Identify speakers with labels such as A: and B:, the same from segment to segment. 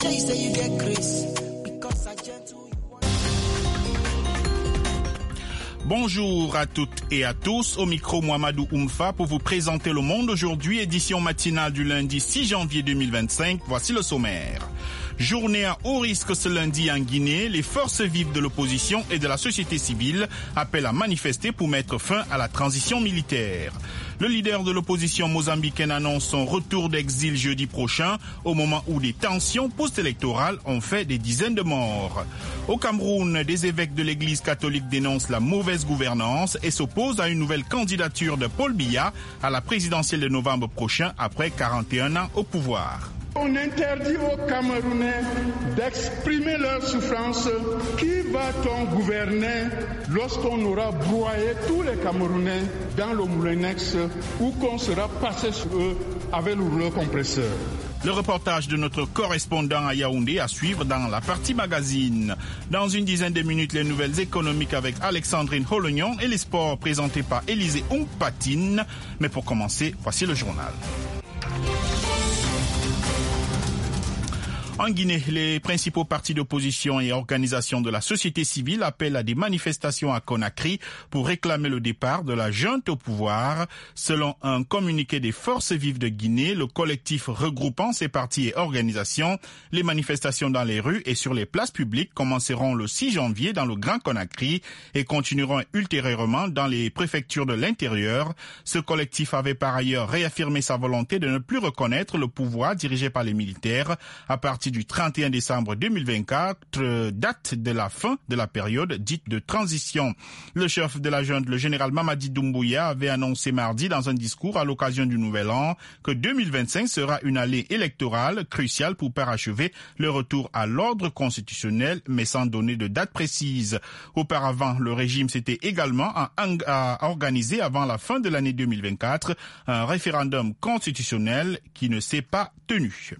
A: Bonjour à toutes et à tous, au micro Mohamedou Oumfa pour vous présenter Le Monde aujourd'hui, édition matinale du lundi 6 janvier 2025. Voici le sommaire. Journée à haut risque ce lundi en Guinée, les forces vives de l'opposition et de la société civile appellent à manifester pour mettre fin à la transition militaire. Le leader de l'opposition mozambicaine annonce son retour d'exil jeudi prochain, au moment où des tensions post-électorales ont fait des dizaines de morts. Au Cameroun, des évêques de l'Église catholique dénoncent la mauvaise gouvernance et s'opposent à une nouvelle candidature de Paul Biya à la présidentielle de novembre prochain après 41 ans au pouvoir.
B: On interdit aux Camerounais d'exprimer leur souffrance. Qui va-t-on gouverner lorsqu'on aura broyé tous les Camerounais dans le Moulinex ou qu'on sera passé sur eux avec le rouleau compresseur?
A: Le reportage de notre correspondant à Yaoundé à suivre dans la partie magazine. Dans une dizaine de minutes, les nouvelles économiques avec Alexandrine Holognon et les sports présentés par Élisée Oungpatine. Mais pour commencer, voici le journal. En Guinée, les principaux partis d'opposition et organisations de la société civile appellent à des manifestations à Conakry pour réclamer le départ de la junte au pouvoir. Selon un communiqué des forces vives de Guinée, le collectif regroupant ces partis et organisations, les manifestations dans les rues et sur les places publiques commenceront le 6 janvier dans le Grand Conakry et continueront ultérieurement dans les préfectures de l'intérieur. Ce collectif avait par ailleurs réaffirmé sa volonté de ne plus reconnaître le pouvoir dirigé par les militaires à partir du 31 décembre 2024, date de la fin de la période dite de transition. Le chef de la junte, le général Mamadi Doumbouya, avait annoncé mardi dans un discours à l'occasion du Nouvel An que 2025 sera une année électorale cruciale pour parachever le retour à l'ordre constitutionnel, mais sans donner de date précise. Auparavant, le régime s'était également organisé avant la fin de l'année 2024 un référendum constitutionnel qui ne s'est pas tenu.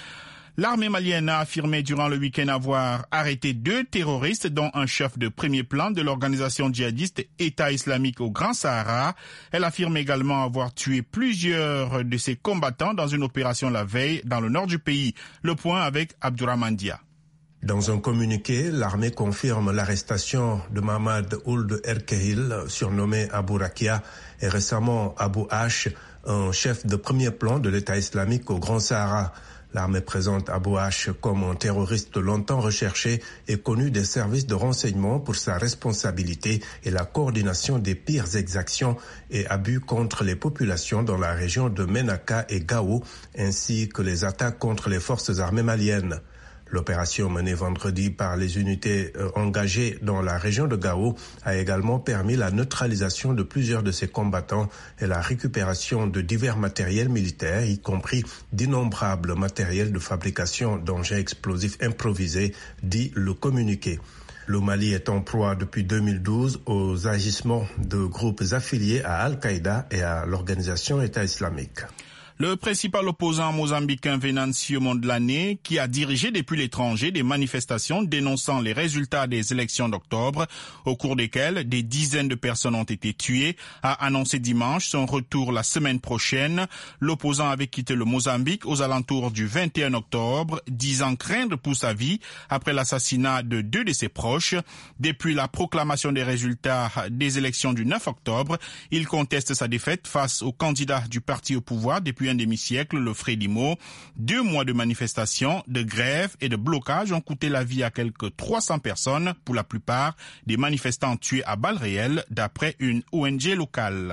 A: L'armée malienne a affirmé durant le week-end avoir arrêté 2 terroristes, dont un chef de premier plan de l'organisation djihadiste État islamique au Grand Sahara. Elle affirme également avoir tué plusieurs de ses combattants dans une opération la veille dans le nord du pays. Le point avec Abdourahmane Dia.
C: Dans un communiqué, l'armée confirme l'arrestation de Mamad Ould Erkehil, surnommé Abou Rakia, et récemment Abou H, un chef de premier plan de l'État islamique au Grand Sahara. L'armée présente Abou H comme un terroriste longtemps recherché et connu des services de renseignement pour sa responsabilité et la coordination des pires exactions et abus contre les populations dans la région de Ménaka et Gao, ainsi que les attaques contre les forces armées maliennes. L'opération menée vendredi par les unités engagées dans la région de Gao a également permis la neutralisation de plusieurs de ces combattants et la récupération de divers matériels militaires, y compris d'innombrables matériels de fabrication d'engins explosifs improvisés, dit le communiqué. Le Mali est en proie depuis 2012 aux agissements de groupes affiliés à Al-Qaïda et à l'organisation État islamique.
A: Le principal opposant mozambicain Venancio Mondlane, qui a dirigé depuis l'étranger des manifestations dénonçant les résultats des élections d'octobre, au cours desquelles des dizaines de personnes ont été tuées, a annoncé dimanche son retour la semaine prochaine. L'opposant avait quitté le Mozambique aux alentours du 21 octobre, disant craindre pour sa vie après l'assassinat de 2 de ses proches. Depuis la proclamation des résultats des élections du 9 octobre, il conteste sa défaite face au candidat du parti au pouvoir depuis un demi-siècle, le Frélimo. 2 mois de manifestations, de grèves et de blocages ont coûté la vie à quelques 300 personnes, pour la plupart des manifestants tués à balles réelles, d'après une ONG locale.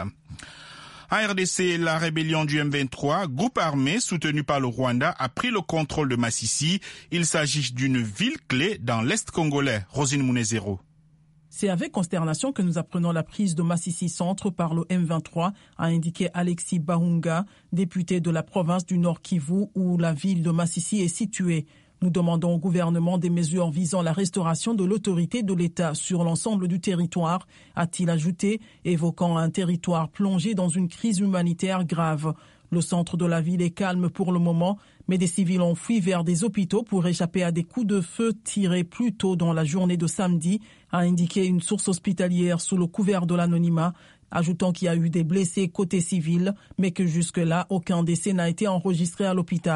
A: En RDC, la rébellion du M23, groupe armé soutenu par le Rwanda, a pris le contrôle de Massissi. Il s'agit d'une ville clé dans l'Est congolais. Rosine Mounezero.
D: C'est avec consternation que nous apprenons la prise de Massissi Centre par le M23, a indiqué Alexis Bahunga, député de la province du Nord Kivu, où la ville de Massissi est située. Nous demandons au gouvernement des mesures visant la restauration de l'autorité de l'État sur l'ensemble du territoire, a-t-il ajouté, évoquant un territoire plongé dans une crise humanitaire grave. Le centre de la ville est calme pour le moment, mais des civils ont fui vers des hôpitaux pour échapper à des coups de feu tirés plus tôt dans la journée de samedi, a indiqué une source hospitalière sous le couvert de l'anonymat, ajoutant qu'il y a eu des blessés côté civil, mais que jusque-là, aucun décès n'a été enregistré à l'hôpital.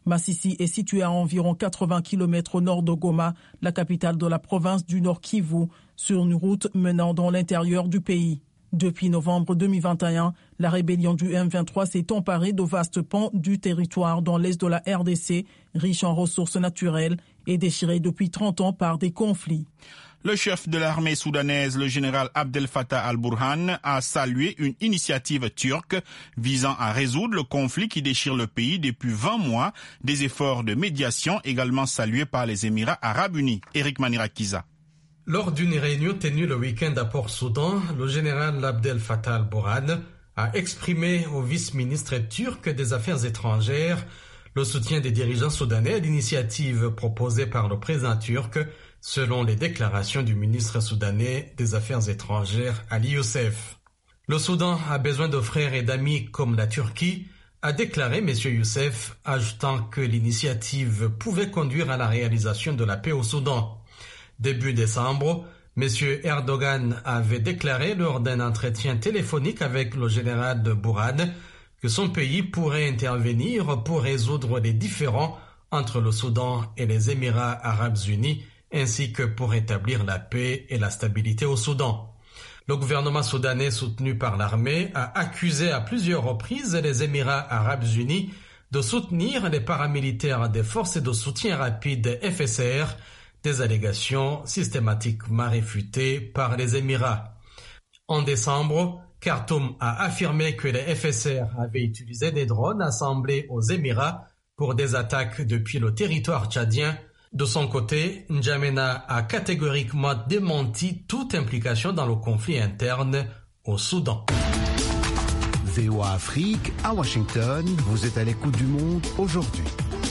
D: Masisi est situé à environ 80 km au nord de Goma, la capitale de la province du Nord Kivu, sur une route menant dans l'intérieur du pays. Depuis novembre 2021, la rébellion du M23 s'est emparée de vastes pans du territoire dans l'est de la RDC, riche en ressources naturelles et déchiré depuis 30 ans par des conflits.
A: Le chef de l'armée soudanaise, le général Abdel Fattah al-Burhan, a salué une initiative turque visant à résoudre le conflit qui déchire le pays depuis 20 mois, des efforts de médiation également salués par les Émirats arabes unis. Eric Manirakiza.
E: Lors d'une réunion tenue le week-end à Port-Soudan, le général Abdel Fattah al-Burhan a exprimé au vice-ministre turc des Affaires étrangères le soutien des dirigeants soudanais à l'initiative proposée par le président turc, selon les déclarations du ministre soudanais des Affaires étrangères Ali Youssef. Le Soudan a besoin de frères et d'amis comme la Turquie, a déclaré M. Youssef, ajoutant que l'initiative pouvait conduire à la réalisation de la paix au Soudan. Début décembre, M. Erdogan avait déclaré lors d'un entretien téléphonique avec le général de Burhan que son pays pourrait intervenir pour résoudre les différends entre le Soudan et les Émirats arabes unis, ainsi que pour établir la paix et la stabilité au Soudan. Le gouvernement soudanais soutenu par l'armée a accusé à plusieurs reprises les Émirats arabes unis de soutenir les paramilitaires des forces de soutien rapide FSR, des allégations systématiquement réfutées par les Émirats. En décembre, Khartoum a affirmé que les FSR avaient utilisé des drones assemblés aux Émirats pour des attaques depuis le territoire tchadien. De son côté, N'Djamena a catégoriquement démenti toute implication dans le conflit interne au Soudan.
F: VOA Afrique, à Washington, vous êtes à l'écoute du monde aujourd'hui.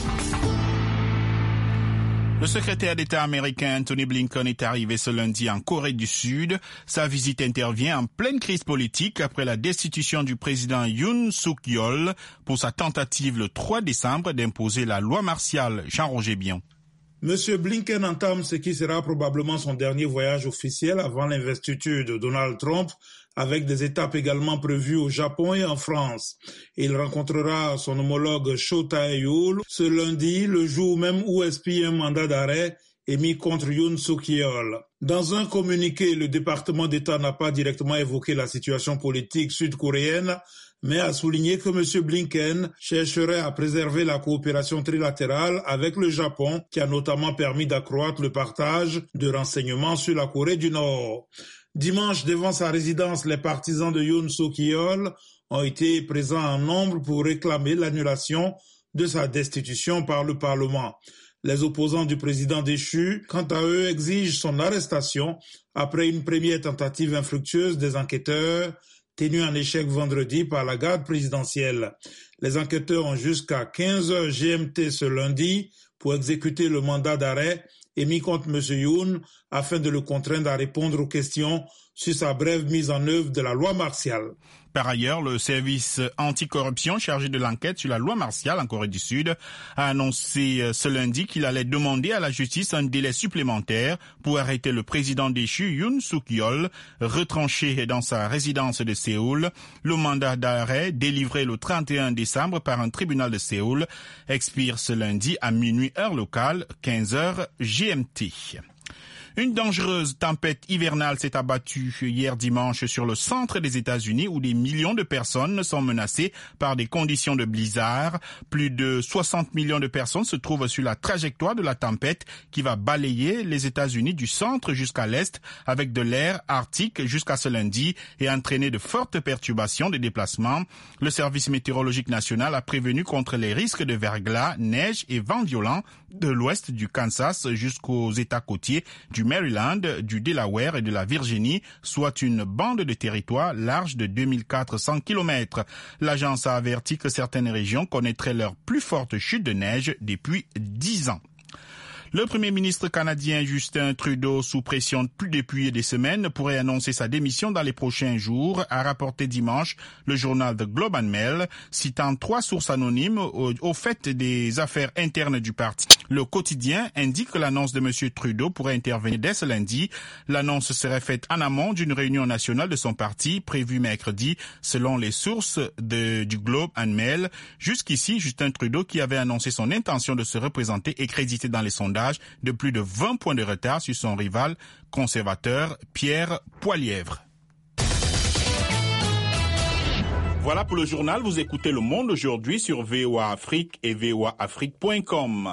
A: Le secrétaire d'État américain Anthony Blinken est arrivé ce lundi en Corée du Sud. Sa visite intervient en pleine crise politique après la destitution du président Yoon Suk-yeol pour sa tentative le 3 décembre d'imposer la loi martiale. Jean-Roger Bion.
G: Monsieur Blinken entame ce qui sera probablement son dernier voyage officiel avant l'investiture de Donald Trump, avec des étapes également prévues au Japon et en France. Il rencontrera son homologue Cho Tae-yul ce lundi, le jour même où expire un mandat d'arrêt émis contre Yoon Suk-yeol. Dans un communiqué, le département d'État n'a pas directement évoqué la situation politique sud-coréenne, mais a souligné que M. Blinken chercherait à préserver la coopération trilatérale avec le Japon, qui a notamment permis d'accroître le partage de renseignements sur la Corée du Nord. Dimanche, devant sa résidence, les partisans de Yoon Suk-yeol ont été présents en nombre pour réclamer l'annulation de sa destitution par le Parlement. Les opposants du président déchu, quant à eux, exigent son arrestation après une première tentative infructueuse des enquêteurs tenue en échec vendredi par la garde présidentielle. Les enquêteurs ont jusqu'à 15h GMT ce lundi pour exécuter le mandat d'arrêt émis contre M. Yoon afin de le contraindre à répondre aux questions sur sa brève mise en œuvre de la loi martiale.
A: Par ailleurs, le service anticorruption chargé de l'enquête sur la loi martiale en Corée du Sud a annoncé ce lundi qu'il allait demander à la justice un délai supplémentaire pour arrêter le président déchu Yoon Suk-yeol, retranché dans sa résidence de Séoul. Le mandat d'arrêt, délivré le 31 décembre par un tribunal de Séoul, expire ce lundi à minuit heure locale, 15h GMT. Une dangereuse tempête hivernale s'est abattue hier dimanche sur le centre des États-Unis où des millions de personnes sont menacées par des conditions de blizzard. Plus de 60 millions de personnes se trouvent sur la trajectoire de la tempête qui va balayer les États-Unis du centre jusqu'à l'est avec de l'air arctique jusqu'à ce lundi et entraîner de fortes perturbations des déplacements. Le service météorologique national a prévenu contre les risques de verglas, neige et vents violents de l'ouest du Kansas jusqu'aux États côtiers du Maryland, du Delaware et de la Virginie, soit une bande de territoire large de 2400 km. L'agence a averti que certaines régions connaîtraient leur plus forte chute de neige depuis 10 ans. Le Premier ministre canadien Justin Trudeau, sous pression depuis des semaines, pourrait annoncer sa démission dans les prochains jours, a rapporté dimanche le journal The Globe and Mail, citant 3 sources anonymes au fait des affaires internes du parti. Le quotidien indique que l'annonce de M. Trudeau pourrait intervenir dès ce lundi. L'annonce serait faite en amont d'une réunion nationale de son parti prévue mercredi, selon les sources du Globe and Mail. Jusqu'ici, Justin Trudeau, qui avait annoncé son intention de se représenter, est crédité dans les sondages de plus de 20 points de retard sur son rival conservateur Pierre Poilievre. Voilà pour le journal. Vous écoutez Le Monde aujourd'hui sur VOA Afrique et voaafrique.com.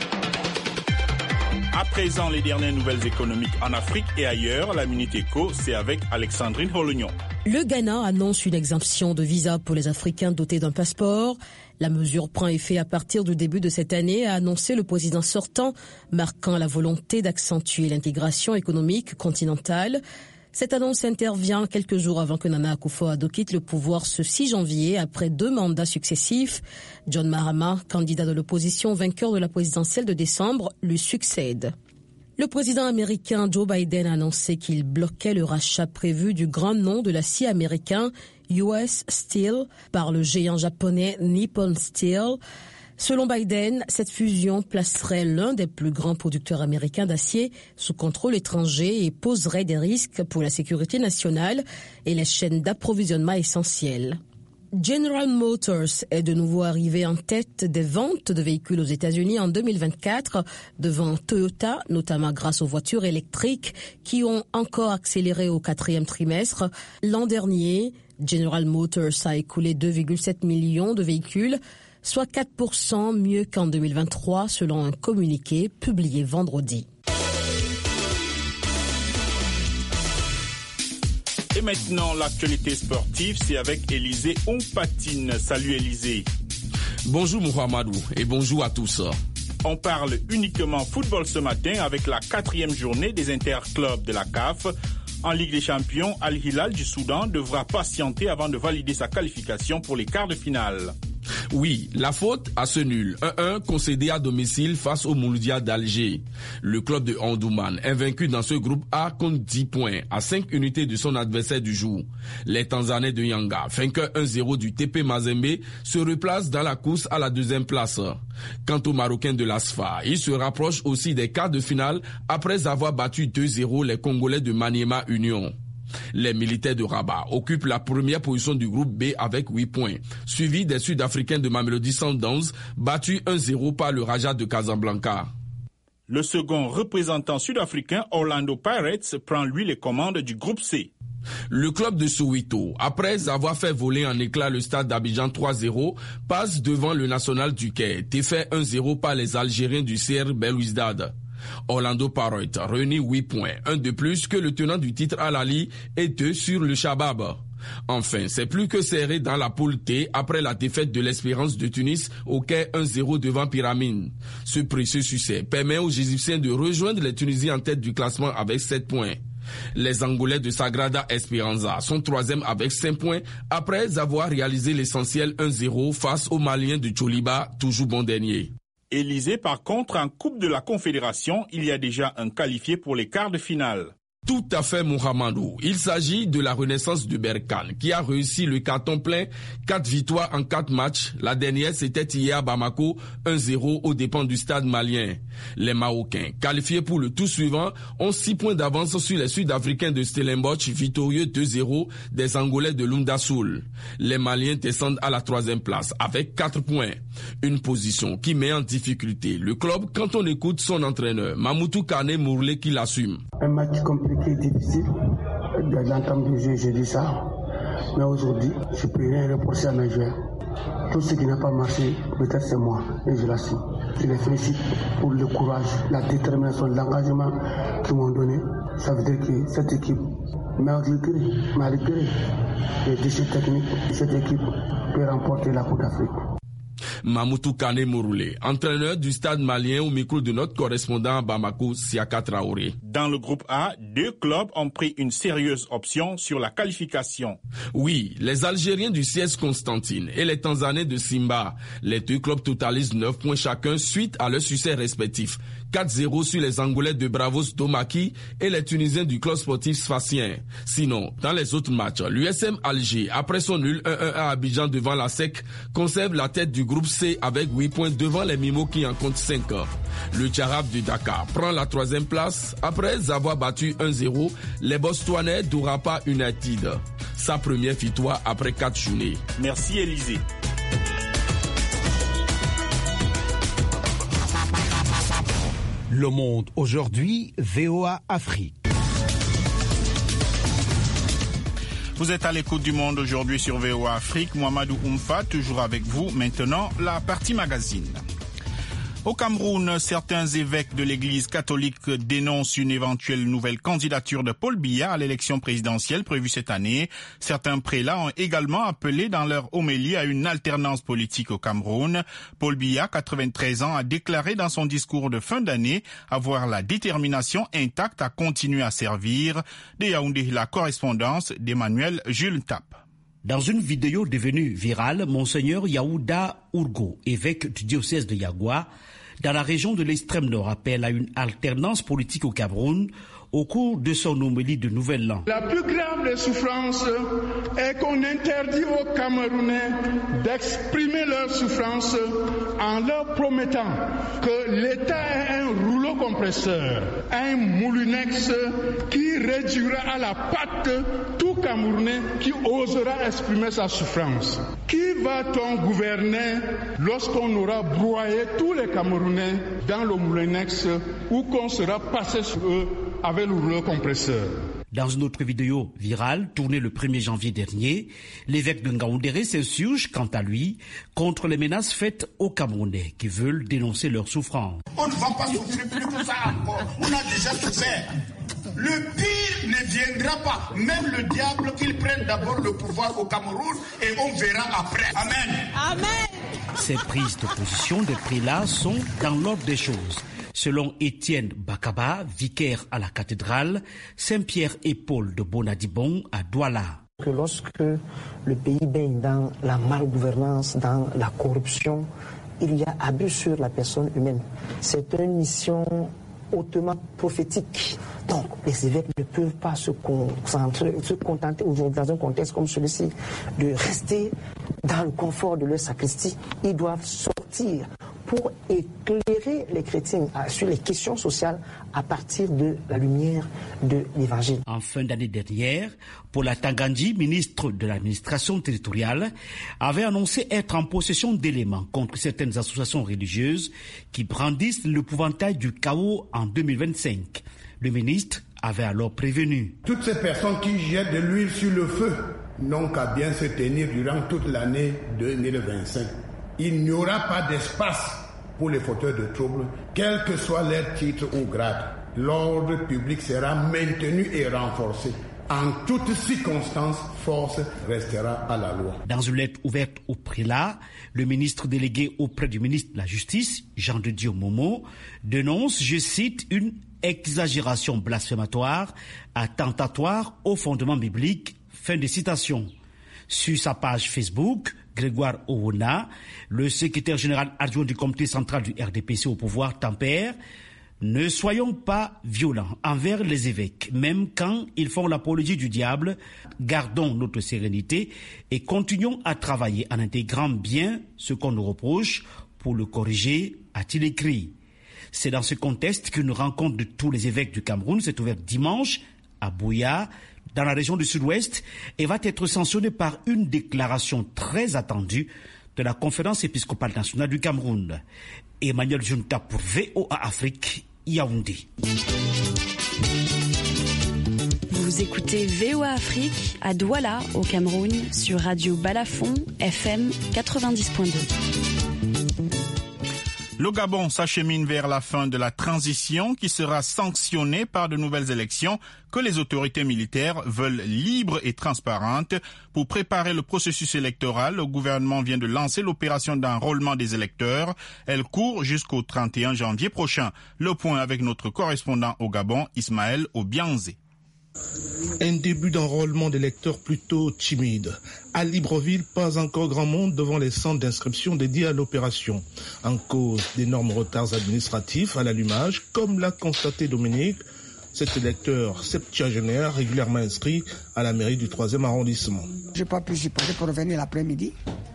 A: À présent, les dernières nouvelles économiques en Afrique et ailleurs. La Minute Éco, c'est avec Alexandrine Holognon.
H: Le Ghana annonce une exemption de visa pour les Africains dotés d'un passeport. La mesure prend effet à partir du début de cette année, a annoncé le président sortant, marquant la volonté d'accentuer l'intégration économique continentale. Cette annonce intervient quelques jours avant que Nana Akufo-Addo quitte le pouvoir ce 6 janvier après 2 mandats successifs. John Mahama, candidat de l'opposition vainqueur de la présidentielle de décembre, lui succède. Le président américain Joe Biden a annoncé qu'il bloquait le rachat prévu du grand nom de l'acier américain US Steel par le géant japonais Nippon Steel. Selon Biden, cette fusion placerait l'un des plus grands producteurs américains d'acier sous contrôle étranger et poserait des risques pour la sécurité nationale et les chaînes d'approvisionnement essentielles. General Motors est de nouveau arrivé en tête des ventes de véhicules aux États-Unis en 2024, devant Toyota, notamment grâce aux voitures électriques qui ont encore accéléré au 4e trimestre. L'an dernier, General Motors a écoulé 2,7 millions de véhicules, soit 4% mieux qu'en 2023, selon un communiqué publié vendredi.
A: Et maintenant, l'actualité sportive, c'est avec Élisée Ompatine. Salut Élisée.
I: Bonjour Mohamedou et bonjour à tous.
A: On parle uniquement football ce matin avec la 4e journée des interclubs de la CAF. En Ligue des Champions, Al Hilal du Soudan devra patienter avant de valider sa qualification pour les quarts de finale.
I: Oui, la faute à ce nul 1-1 concédé à domicile face au Mouloudia d'Alger. Le club de Omdurman, invaincu dans ce groupe A, compte 10 points à 5 unités de son adversaire du jour. Les Tanzanais de Yanga, vainqueurs 1-0 du TP Mazembe, se replacent dans la course à la 2e place. Quant aux Marocains de l'ASFA, ils se rapprochent aussi des quarts de finale après avoir battu 2-0 les Congolais de Maniema Union. Les militaires de Rabat occupent la première position du groupe B avec 8 points, suivis des Sud-Africains de Mamelodi Sundowns, battus 1-0 par le Raja de Casablanca.
A: Le second représentant sud-africain, Orlando Pirates, prend lui les commandes du groupe C.
I: Le club de Soweto, après avoir fait voler en éclats le stade d'Abidjan 3-0, passe devant le National du Caire, défait 1-0 par les Algériens du CR Belouizdad. Orlando Pirates réunit 8 points, un de plus que le tenant du titre Al Ahly et 2 sur le Shabab. Enfin, c'est plus que serré dans la poule T après la défaite de l'Espérance de Tunis au Caire 1-0 devant Pyramide. Ce précieux succès permet aux Égyptiens de rejoindre les Tunisiens en tête du classement avec 7 points. Les Angolais de Sagrada Esperanza sont 3e avec 5 points après avoir réalisé l'essentiel 1-0 face aux Maliens de Tcholiba, toujours bon dernier.
A: Élysée, par contre, en Coupe de la Confédération, il y a déjà un qualifié pour les quarts de finale.
I: Tout à fait, Mohamedou. Il s'agit de la Renaissance de Berkane qui a réussi le carton plein, 4 victoires en 4 matchs. La dernière, c'était hier à Bamako, 1-0 aux dépens du stade malien. Les Marocains, qualifiés pour le tour suivant, ont 6 points d'avance sur les Sud-Africains de Stellenbosch, victorieux 2-0 des Angolais de Lundasoul. Les Maliens descendent à la 3e place avec 4 points. Une position qui met en difficulté le club quand on écoute son entraîneur, Mamoutou Kane Mourlé, qui l'assume.
J: Un match compliqué, difficile. Dans l'entame du jeu, je dis ça. Mais aujourd'hui, je peux rien reprocher à mes joueurs. Tout ce qui n'a pas marché, peut-être c'est moi, et je l'assume. Je les félicite pour le courage, la détermination, l'engagement qu'ils m'ont donné. Ça veut dire que cette équipe, malgré les déchets techniques, cette équipe peut remporter la Coupe d'Afrique.
I: Mamoutou Kane Mouroulé, entraîneur du stade malien au micro de notre correspondant à Bamako, Siaka Traoré.
A: Dans le groupe A, 2 clubs ont pris une sérieuse option sur la qualification.
I: Oui, les Algériens du CS Constantine et les Tanzanais de Simba. Les 2 clubs totalisent 9 points chacun suite à leurs succès respectifs. 4-0 sur les Angolais de Bravos Domaki et les Tunisiens du club sportif sfacien. Sinon, dans les autres matchs, l'USM Alger, après son nul 1-1 à Abidjan devant la SEC, conserve la tête du groupe C avec 8 points devant les Mimos qui en comptent 5. Le Tcharab de Dakar prend la 3e place après avoir battu 1-0 les Botswanais d'Orapa United. Sa première victoire après 4 journées.
A: Merci Élisée.
F: Le Monde aujourd'hui, VOA Afrique.
A: Vous êtes à l'écoute du Monde aujourd'hui sur VOA Afrique. Mohamedou Oumfa, toujours avec vous. Maintenant, la partie magazine. Au Cameroun, certains évêques de l'Église catholique dénoncent une éventuelle nouvelle candidature de Paul Biya à l'élection présidentielle prévue cette année. Certains prélats ont également appelé dans leur homélie à une alternance politique au Cameroun. Paul Biya, 93 ans, a déclaré dans son discours de fin d'année avoir la détermination intacte à continuer à servir. De Yaoundé, la correspondance d'Emmanuel Jules Tap.
K: Dans une vidéo devenue virale, Monseigneur Yaouda Ourgo, évêque du diocèse de Yagua, dans la région de l'extrême nord, appelle à une alternance politique au Cameroun au cours de son homélie de Nouvel An.
B: La plus grave des souffrances est qu'on interdit aux Camerounais d'exprimer leurs souffrances en leur promettant que l'État est un rouleau compresseur, un moulinex qui réduira à la patte tout Camerounais qui osera exprimer sa souffrance. Qui va-t-on gouverner lorsqu'on aura broyé tous les Camerounais dans le moulinex ou qu'on sera passé sur eux avec le rouleau compresseur?
K: Dans une autre vidéo virale, tournée le 1er janvier dernier, l'évêque de Ngaoundéré s'insurge, quant à lui, contre les menaces faites aux Camerounais qui veulent dénoncer leurs souffrances.
L: On ne va pas souffrir plus que ça encore. On a déjà souffert. Le pire ne viendra pas. Même le diable qu'il prenne d'abord le pouvoir au Cameroun et on verra après. Amen.
K: Amen. Ces prises de position des prélats sont dans l'ordre des choses. Selon Étienne Bakaba, vicaire à la cathédrale Saint-Pierre et Paul de Bonadibon à Douala.
M: Que lorsque le pays baigne dans la malgouvernance, dans la corruption, il y a abus sur la personne humaine. C'est une mission hautement prophétique. Donc, les évêques ne peuvent pas se contenter aujourd'hui dans un contexte comme celui-ci de rester dans le confort de leur sacristie. Ils doivent sortir pour éclairer les chrétiens sur les questions sociales à partir de la lumière de l'Évangile.
K: En fin d'année dernière, Paula Tangandji, ministre de l'administration territoriale, avait annoncé être en possession d'éléments contre certaines associations religieuses qui brandissent l'épouvantail du chaos en 2025. Le ministre avait alors prévenu.
N: Toutes ces personnes qui jettent de l'huile sur le feu n'ont qu'à bien se tenir durant toute l'année 2025. Il n'y aura pas d'espace pour les fauteurs de troubles, quel que soit leur titre ou grade. L'ordre public sera maintenu et renforcé. En toutes circonstances, force restera à la loi.
K: Dans une lettre ouverte au prélat, le ministre délégué auprès du ministre de la Justice, Jean de Dieu Momo, dénonce, je cite, une exagération blasphématoire, attentatoire au fondement biblique. Fin de citation. Sur sa page Facebook, Grégoire Owona, le secrétaire général adjoint du comité central du RDPC au pouvoir, tempère. Ne soyons pas violents envers les évêques, même quand ils font l'apologie du diable. Gardons notre sérénité et continuons à travailler en intégrant bien ce qu'on nous reproche pour le corriger, a-t-il écrit. C'est dans ce contexte qu'une rencontre de tous les évêques du Cameroun s'est ouverte dimanche à Buea, dans la région du Sud-Ouest, et va être sanctionnée par une déclaration très attendue de la Conférence épiscopale nationale du Cameroun. Emmanuel Junta pour VOA Afrique, Yaoundé.
O: Vous écoutez VOA Afrique à Douala, au Cameroun, sur Radio Balafon, FM 90.2.
A: Le Gabon s'achemine vers la fin de la transition qui sera sanctionnée par de nouvelles élections que les autorités militaires veulent libres et transparentes. Pour préparer le processus électoral, le gouvernement vient de lancer l'opération d'enrôlement des électeurs. Elle court jusqu'au 31 janvier prochain. Le point avec notre correspondant au Gabon, Ismaël Obianzé.
P: Un début d'enrôlement d'électeurs plutôt timide. À Libreville, pas encore grand monde devant les centres d'inscription dédiés à l'opération. En cause d'énormes retards administratifs à l'allumage, comme l'a constaté Dominique, cet électeur septuagénaire régulièrement inscrit à la mairie du 3e arrondissement.
Q: Je n'ai pas pu s'y passer pour revenir l'après-midi.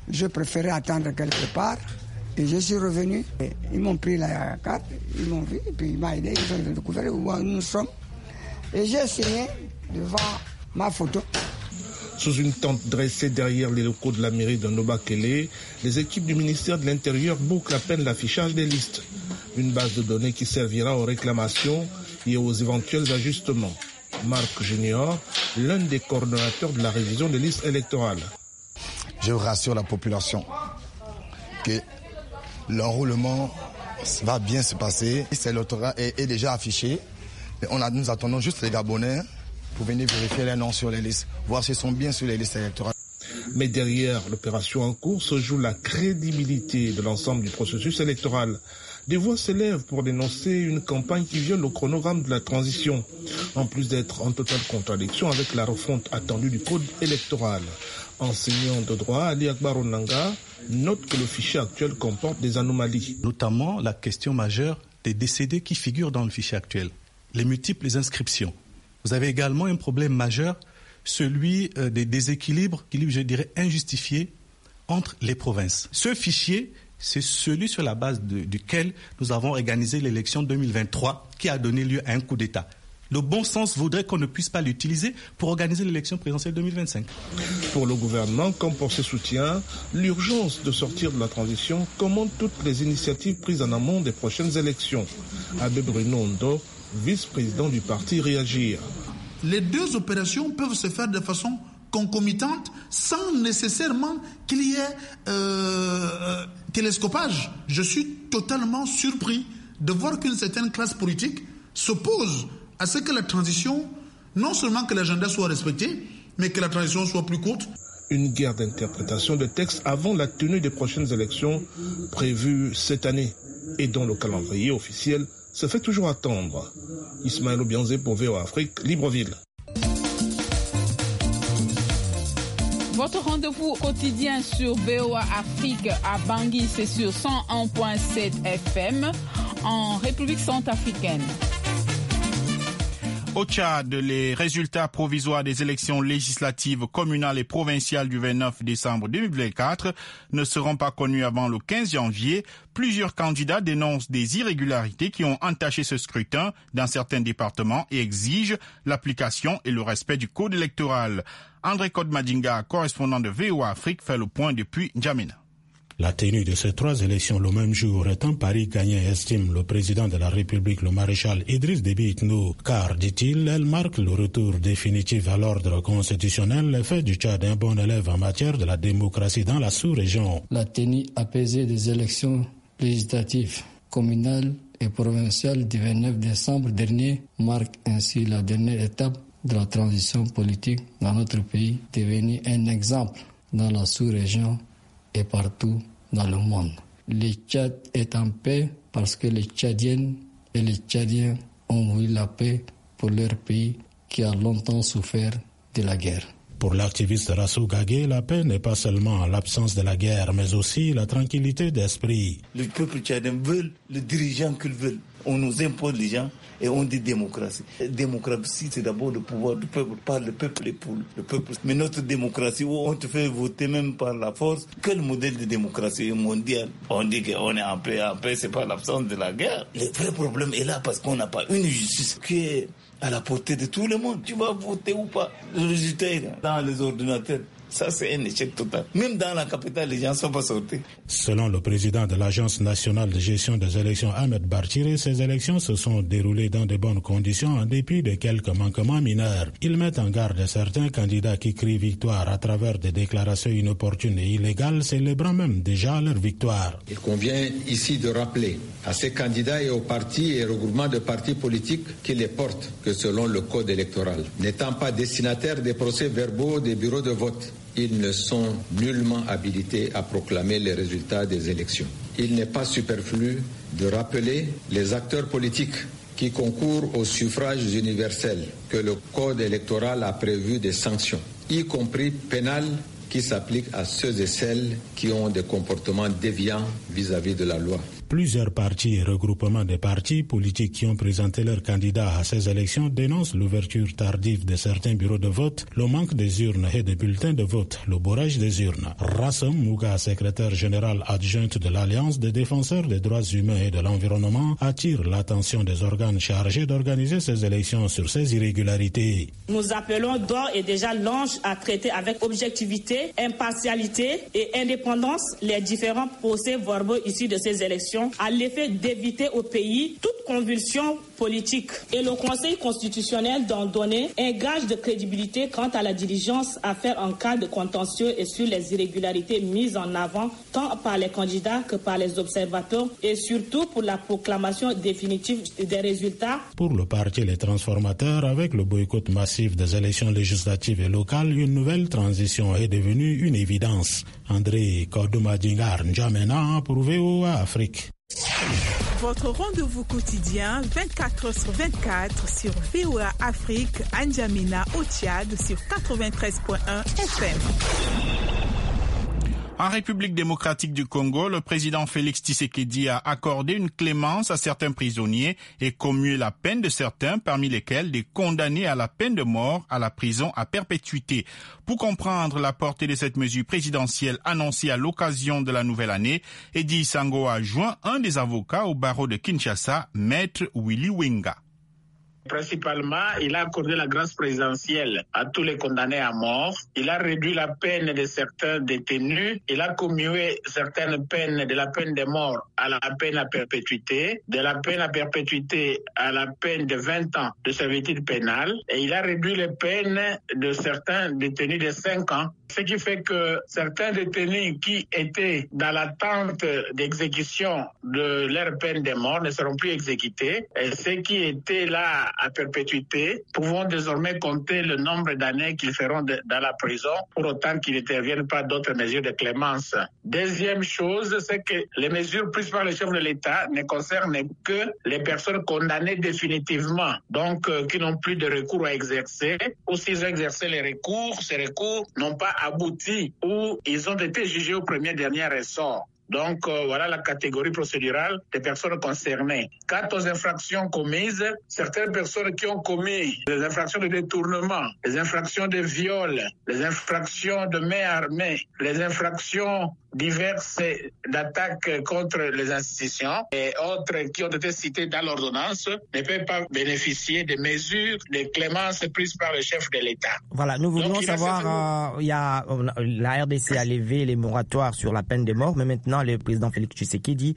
Q: je préférais attendre quelque part. Et je suis revenu. Ils m'ont pris la carte, ils m'ont vu, et puis ils m'ont aidé, ils ont découvert où nous sommes. Et j'ai signé devant ma photo.
P: Sous une tente dressée derrière les locaux de la mairie de Nobakele, les équipes du ministère de l'Intérieur bouclent à peine l'affichage des listes. Une base de données qui servira aux réclamations et aux éventuels ajustements. Marc Junior, l'un des coordonnateurs de la révision des listes électorales.
R: Je rassure la population que l'enrôlement va bien se passer. L'électorat est déjà affiché. Nous attendons juste les Gabonais pour venir vérifier les noms sur les listes, voir s'ils sont bien sur les listes électorales.
P: Mais derrière l'opération en cours se joue la crédibilité de l'ensemble du processus électoral. Des voix s'élèvent pour dénoncer une campagne qui viole le chronogramme de la transition, en plus d'être en totale contradiction avec la refonte attendue du code électoral. Enseignant de droit, Ali Akbar Onanga note que le fichier actuel comporte des anomalies.
S: Notamment la question majeure des décédés qui figurent dans le fichier actuel, les multiples inscriptions. Vous avez également un problème majeur, celui des déséquilibres, je dirais, injustifiés entre les provinces. Ce fichier, c'est celui sur la base duquel nous avons organisé l'élection 2023 qui a donné lieu à un coup d'État. Le bon sens voudrait qu'on ne puisse pas l'utiliser pour organiser l'élection présidentielle 2025.
P: Pour le gouvernement, comme pour ses soutiens, l'urgence de sortir de la transition commande toutes les initiatives prises en amont des prochaines élections. Abbé Bruno Ondo, vice-président du parti Réagir.
T: Les deux opérations peuvent se faire de façon concomitante sans nécessairement qu'il y ait télescopage. Je suis totalement surpris de voir qu'une certaine classe politique s'oppose à ce que la transition, non seulement que l'agenda soit respecté, mais que la transition soit plus courte.
P: Une guerre d'interprétation de textes avant la tenue des prochaines élections prévues cette année et dont le calendrier officiel se fait toujours attendre. Ismaël Obianzé pour VOA Afrique, Libreville.
U: Votre rendez-vous quotidien sur VOA Afrique à Bangui, c'est sur 101.7 FM en République centrafricaine.
A: Au Tchad, les résultats provisoires des élections législatives communales et provinciales du 29 décembre 2024 ne seront pas connus avant le 15 janvier. Plusieurs candidats dénoncent des irrégularités qui ont entaché ce scrutin dans certains départements et exigent l'application et le respect du code électoral. André Kodmadinga, correspondant de VOA Afrique, fait le point depuis N'Djamena.
V: La tenue de ces trois élections le même jour est un pari gagné, estime le président de la République, le maréchal Idriss Déby Itno, car, dit-il, elle marque le retour définitif à l'ordre constitutionnel et fait du Tchad un bon élève en matière de la démocratie dans la sous-région.
W: La tenue apaisée des élections législatives, communales et provinciales du 29 décembre dernier marque ainsi la dernière étape de la transition politique dans notre pays, devenu un exemple dans la sous-région et partout dans le monde. Le Tchad est en paix parce que les Tchadiennes et les Tchadiens ont voulu la paix pour leur pays qui a longtemps souffert de la guerre.
V: Pour l'activiste Rassou Gagé, la paix n'est pas seulement l'absence de la guerre, mais aussi la tranquillité d'esprit.
X: Le peuple tchadien veut le dirigeant qu'il veut. On nous impose les gens et on dit démocratie. Démocratie, c'est d'abord le pouvoir du peuple, par le peuple et pour le peuple. Mais notre démocratie, où on te fait voter même par la force, quel modèle de démocratie mondiale? On dit qu'on est en paix, c'est pas l'absence de la guerre. Le vrai problème est là parce qu'on n'a pas une justice qui est à la portée de tout le monde. Tu vas voter ou pas? Le résultat est dans les ordinateurs. Ça, c'est un échec total. Même dans la capitale, les gens ne sont pas sortis.
V: Selon le président de l'Agence nationale de gestion des élections, Ahmed Bartire, ces élections se sont déroulées dans de bonnes conditions en dépit de quelques manquements mineurs. Il met en garde certains candidats qui crient victoire à travers des déclarations inopportunes et illégales, célébrant même déjà leur victoire.
Y: Il convient ici de rappeler à ces candidats et aux partis et regroupements de partis politiques qui les portent que selon le code électoral, n'étant pas destinataires des procès-verbaux des bureaux de vote, ils ne sont nullement habilités à proclamer les résultats des élections. Il n'est pas superflu de rappeler les acteurs politiques qui concourent au suffrage universel que le code électoral a prévu des sanctions, y compris pénales, qui s'appliquent à ceux et celles qui ont des comportements déviants vis-à-vis de la loi.
V: Plusieurs partis et regroupements de partis politiques qui ont présenté leurs candidats à ces élections dénoncent l'ouverture tardive de certains bureaux de vote, le manque des urnes et des bulletins de vote, le bourrage des urnes. Rassam Mouga, secrétaire général adjointe de l'Alliance des défenseurs des droits humains et de l'environnement, attire l'attention des organes chargés d'organiser ces élections sur ces irrégularités.
C: Nous appelons d'ores et déjà l'ANGE à traiter avec objectivité, impartialité et indépendance les différents procès-verbaux issus de ces élections à l'effet d'éviter au pays toute convulsion politique. Et le Conseil constitutionnel d'en donner un gage de crédibilité quant à la diligence à faire en cas de contentieux et sur les irrégularités mises en avant tant par les candidats que par les observateurs et surtout pour la proclamation définitive des résultats.
V: Pour le parti Les Transformateurs, avec le boycott massif des élections législatives et locales, une nouvelle transition est devenue une évidence. André Kodoumadingar N'Djamena pour VOA Afrique.
D: Votre rendez-vous quotidien 24h/24 sur VOA Afrique, N'Djamena au Tchad sur 93.1 FM.
A: En République démocratique du Congo, le président Félix Tshisekedi a accordé une clémence à certains prisonniers et commué la peine de certains, parmi lesquels des condamnés à la peine de mort à la prison à perpétuité. Pour comprendre la portée de cette mesure présidentielle annoncée à l'occasion de la nouvelle année, Edi Sango a joint un des avocats au barreau de Kinshasa, Maître Willy Wenga.
E: Principalement, il a accordé la grâce présidentielle à tous les condamnés à mort. Il a réduit la peine de certains détenus. Il a commué certaines peines de la peine de mort à la peine à perpétuité, de la peine à perpétuité à la peine de 20 ans de servitude pénale. Et il a réduit les peines de certains détenus de 5 ans. Ce qui fait que certains détenus qui étaient dans l'attente d'exécution de leur peine de mort ne seront plus exécutés. Et ceux qui étaient là à perpétuité pourront désormais compter le nombre d'années qu'ils feront dans la prison pour autant qu'ils n'interviennent pas d'autres mesures de clémence. Deuxième chose, c'est que les mesures prises par le chef de l'État ne concernent que les personnes condamnées définitivement, donc qui n'ont plus de recours à exercer, ou s'ils ont exercé les recours, ces recours n'ont pas abouti ou ils ont été jugés au premier dernier ressort. Donc, voilà la catégorie procédurale des personnes concernées. Quant aux infractions commises, certaines personnes qui ont commis des infractions de détournement, les infractions de viol, les infractions de main armée, les infractions diverses d'attaques contre les institutions et autres qui ont été citées dans l'ordonnance ne peuvent pas bénéficier des mesures de clémence prises par le chef de l'État.
G: Voilà, nous voudrions savoir, la RDC a levé les moratoires sur la peine de mort, mais maintenant le président Félix Tshisekedi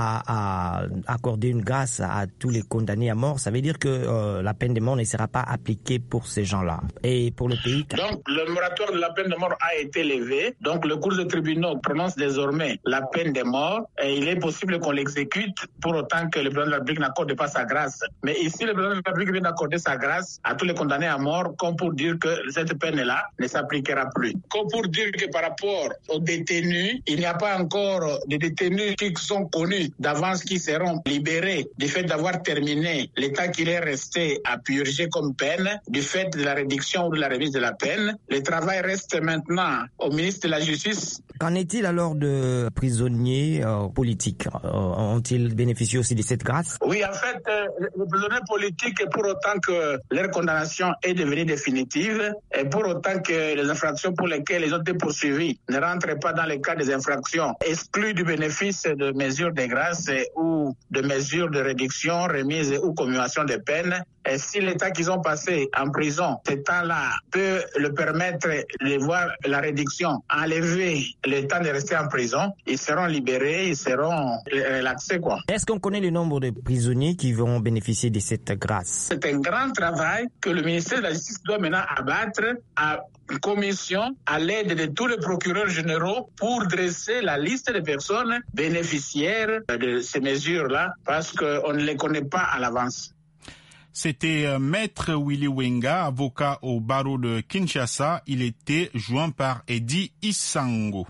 G: a accordé une grâce à tous les condamnés à mort. Ça veut dire que la peine de mort ne sera pas appliquée pour ces gens-là. Et pour le pays...
E: Donc, le moratoire de la peine de mort a été levé. Donc, le cours de tribunaux prononce désormais la peine de mort et il est possible qu'on l'exécute pour autant que le président de la République n'accorde pas sa grâce. Mais ici, le président de la République vient d'accorder sa grâce à tous les condamnés à mort comme pour dire que cette peine-là ne s'appliquera plus. Comme pour dire que par rapport aux détenus, il n'y a pas encore de détenus qui sont connus d'avance qui seront libérés du fait d'avoir terminé l'état qu'il est resté à purger comme peine, du fait de la réduction ou de la remise de la peine. Le travail reste maintenant au ministre de la Justice.
G: Qu'en est-il alors de prisonniers politiques? Ont-ils bénéficié aussi de cette grâce?
E: Oui, en fait, les prisonniers politiques, pour autant que leur condamnation est devenue définitive et pour autant que les infractions pour lesquelles ils ont été poursuivis ne rentrent pas dans le cas des infractions exclues du bénéfice de mesures de grâce ou de mesures de réduction, remise ou commutation de peine. Et si l'état qu'ils ont passé en prison, ce temps-là peut le permettre de voir la réduction, enlever le temps de rester en prison, ils seront libérés, ils seront relaxés, quoi.
G: Est-ce qu'on connaît le nombre de prisonniers qui vont bénéficier de cette grâce?
E: C'est un grand travail que le ministère de la Justice doit maintenant abattre à commission à l'aide de tous les procureurs généraux pour dresser la liste des personnes bénéficiaires de ces mesures-là parce qu'on ne les connaît pas à l'avance.
A: C'était Maître Willy Wenga, avocat au barreau de Kinshasa. Il était joint par Edi Isango.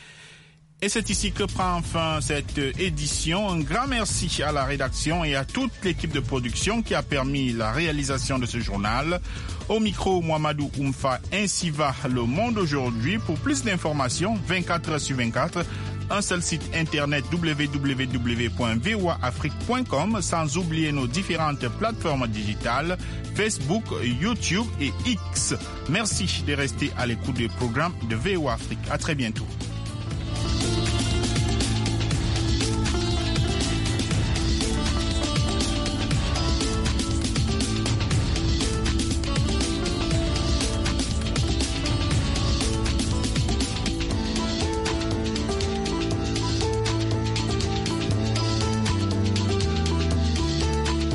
A: Et c'est ici que prend fin cette édition. Un grand merci à la rédaction et à toute l'équipe de production qui a permis la réalisation de ce journal. Au micro, Mohamedou Oumfa, ainsi va le monde aujourd'hui. Pour plus d'informations, 24h sur 24, un seul site internet www.voaafrique.com, sans oublier nos différentes plateformes digitales, Facebook, YouTube et X. Merci de rester à l'écoute du programme de VOA Afrique. À très bientôt.